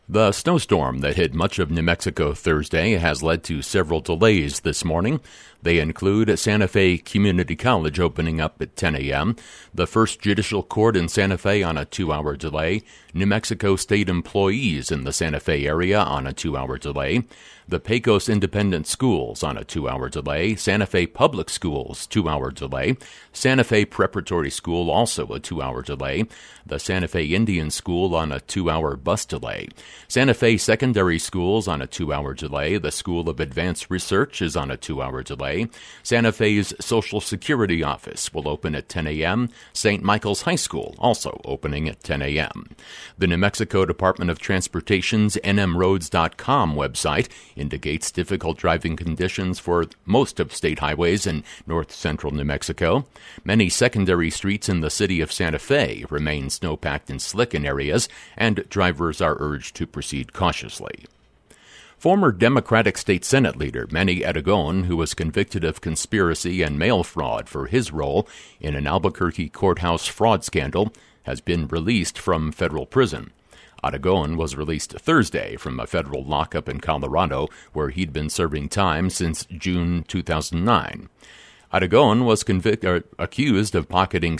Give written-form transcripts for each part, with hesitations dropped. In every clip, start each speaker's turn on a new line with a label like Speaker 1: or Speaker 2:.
Speaker 1: The snowstorm that hit much of New Mexico Thursday has led to several delays this morning. They include Santa Fe Community College opening up at 10 a.m., the First Judicial Court in Santa Fe on a 2-hour delay, New Mexico State employees in the Santa Fe area on a 2-hour delay, the Pecos Independent Schools on a 2-hour delay, Santa Fe Public Schools 2-hour delay, Santa Fe Preparatory School also a 2-hour delay, the Santa Fe Indian School on a 2-hour bus delay, Santa Fe Secondary Schools on a 2-hour delay, the School of Advanced Research is on a 2-hour delay, Santa Fe's Social Security Office will open at 10 a.m., St. Michael's High School also opening at 10 a.m. The New Mexico Department of Transportation's nmroads.com website indicates difficult driving conditions for most of state highways in north-central New Mexico. Many secondary streets in the city of Santa Fe remain snow-packed and slick in areas, and drivers are urged to proceed cautiously. Former Democratic State Senate leader Manny Aragon, who was convicted of conspiracy and mail fraud for his role in an Albuquerque courthouse fraud scandal, has been released from federal prison. Aragon was released Thursday from a federal lockup in Colorado, where he'd been serving time since June 2009. Aragon was accused of pocketing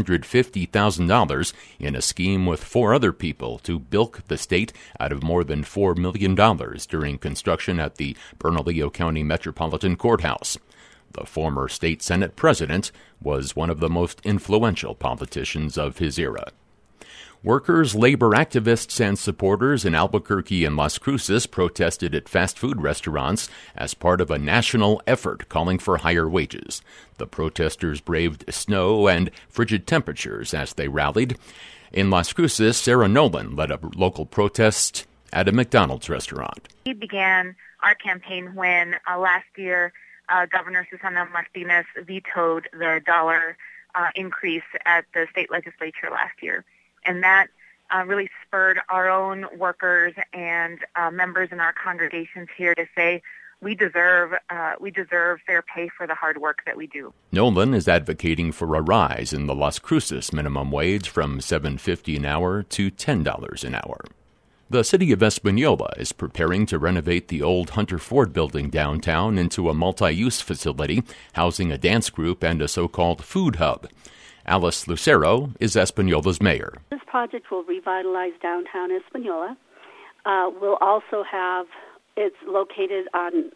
Speaker 1: $650,000 in a scheme with 4 other people to bilk the state out of more than $4 million during construction at the Bernalillo County Metropolitan Courthouse. The former state Senate president was one of the most influential politicians of his era. Workers, labor activists, and supporters in Albuquerque and Las Cruces protested at fast food restaurants as part of a national effort calling for higher wages. The protesters braved snow and frigid temperatures as they rallied. In Las Cruces, Sarah Nolan led a local protest at a McDonald's restaurant.
Speaker 2: We began our campaign when last year Governor Susana Martinez vetoed the dollar increase at the state legislature last year. And that really spurred our own workers and members in our congregations here to say we deserve fair pay for the hard work that we do.
Speaker 1: Nolan is advocating for a rise in the Las Cruces minimum wage from $7.50 an hour to $10 an hour. The city of Espanola is preparing to renovate the old Hunter Ford building downtown into a multi-use facility housing a dance group and a so-called food hub. Alice Lucero is Espanola's mayor.
Speaker 3: This project will revitalize downtown Espanola. We'll also have, it's located on,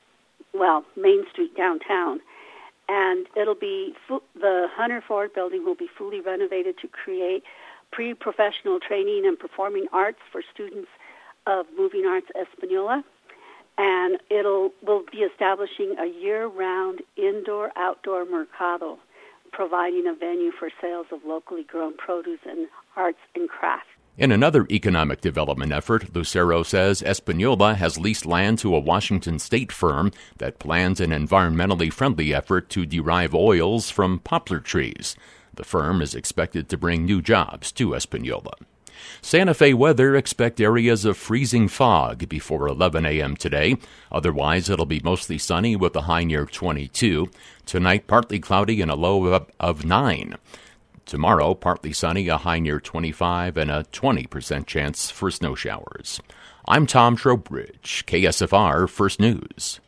Speaker 3: Main Street downtown. And it'll be, the Hunter Ford building will be fully renovated to create pre-professional training and performing arts for students of Moving Arts Espanola. And we'll be establishing a year-round indoor-outdoor mercado, providing a venue for sales of locally grown produce and arts and crafts.
Speaker 1: In another economic development effort, Lucero says Espanola has leased land to a Washington state firm that plans an environmentally friendly effort to derive oils from poplar trees. The firm is expected to bring new jobs to Espanola. Santa Fe weather, expect areas of freezing fog before 11 a.m. today. Otherwise, it'll be mostly sunny with a high near 22. Tonight, partly cloudy and a low of 9. Tomorrow, partly sunny, a high near 25, and a 20% chance for snow showers. I'm Tom Trowbridge, KSFR First News.